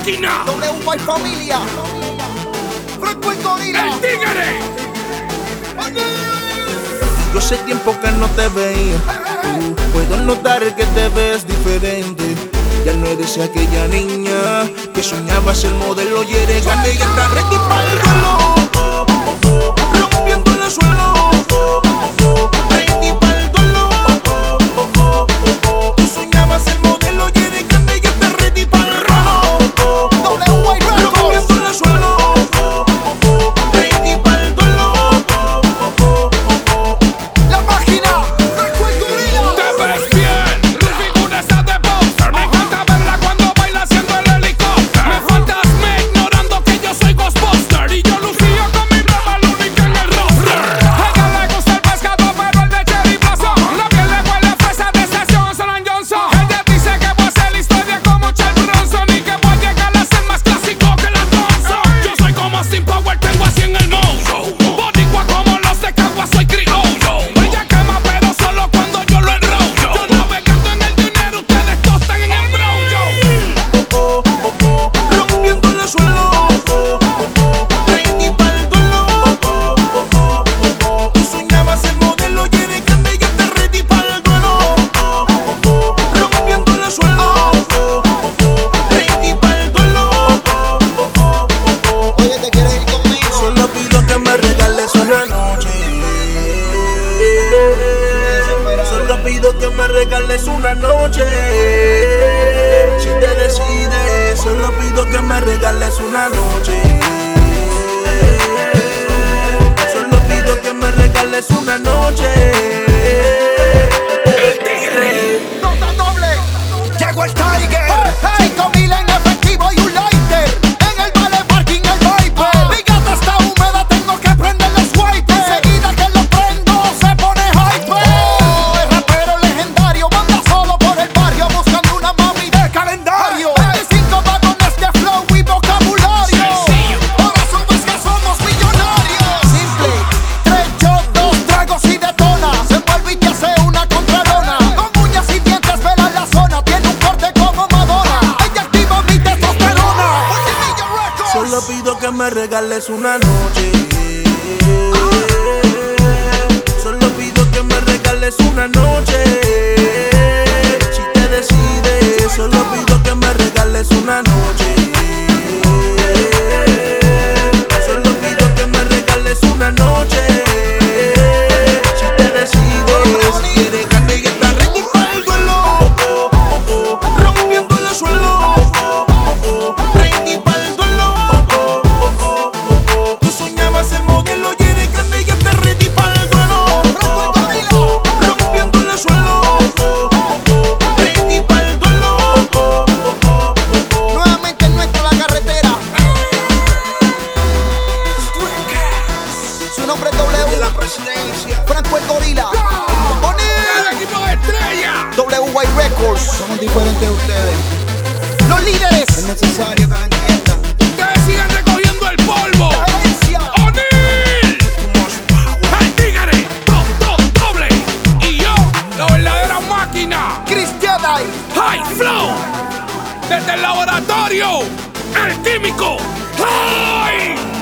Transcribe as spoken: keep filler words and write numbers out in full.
máquina. W Y familia. Franco el gorila. El tigre. Yo hace tiempo que no te veía. Uh, puedo notar que te ves diferente. Ya no eres aquella niña que soñaba ser modelo y eres grande y ya está ready para el duelo. Rompiendo el suelo. Ready para el duelo. Tú soñabas ser modelo y eres grande y ya está ready para el duelo. W Y Records. Rompiendo el suelo. Ready para el duelo. La máquina. Franco el gorila. Te ves bien. Tu figura está de boxer. Me encanta verla cuando baila haciendo el helicóptero. Me faltas me ignorando que yo soy Ghostbuster. Y yo lucía con mi broma la única en el roster. A ella le gusta el pescado pero el de Cherry Blossom. La piel le huele a fresa de estación Solon Johnson. Ella dice que voy a hacer la historia como Charles Bronson y que voy a llegar a ser más clásico que la Thompson. Yo soy como Austin Power, tengo así en el mojo. Boricua como los de Cagua, soy criollo. Ella quema pero solo cuando yo lo enrollo. Yo navegando en el dinero, ustedes tostan en el brollo. Rompiendo el suelo. Ready para el duelo. Tú soñabas ser modelo y eres grande y ya estás ready para el duelo. Rompiendo el suelo. Ready para el duelo. Oye, ¿te quieres ir conmigo? Solo pido que me regales una noche. Solo pido que me regales una noche. Si te decides, solo pido que me regales una noche. Solo pido que me regales una noche. El tigre. Nota doble. Llegó el Tiger. Cinco mil en efectivo y un lighter. En el vale parking el Viper. Mi gata está húmeda, tengo que prender los wipers. Enseguida que lo prendo se pone hyper. Oh, el rapero legendario manda solo por el barrio buscando una mami de calendario. veinticinco vagones de flow y vocabulario. Por eso es que somos millonarios. Simple. Tres shots, dos tragos y detona. Se envuelve y te hace una contralona. Con uñas y dientes vela la zona. Tiene un corte como Madonna. Ella activa mi testosterona. Multimillion Records. Solo pido que me regales una noche. Solo pido que me regales una noche. Si te decides, solo pido que me regales una noche. Solo pido que me regales una noche. Si te decides, si eres grande y estás ready para el duelo. Rompiendo el suelo. Ready para el duelo. Tú soñabas ser modelo y eres grande y ya estás ready para el duelo. Rompiendo el suelo. Ready para el duelo. Nuevamente en nuestra la carretera. Su nombre es De W. la presidencia. Franco el gorila. El O'Neal. equipo de estrella. W Y Records. Somos diferentes de ustedes. Los líderes. Es necesario que lo entiendan. Ustedes sigan recogiendo el polvo. Herencia. O'Neal. El tigre. Do, do, doble. Y yo, la verdadera máquina. Cristian Day. High Flow. Desde el laboratorio. El químico. ¡Ay!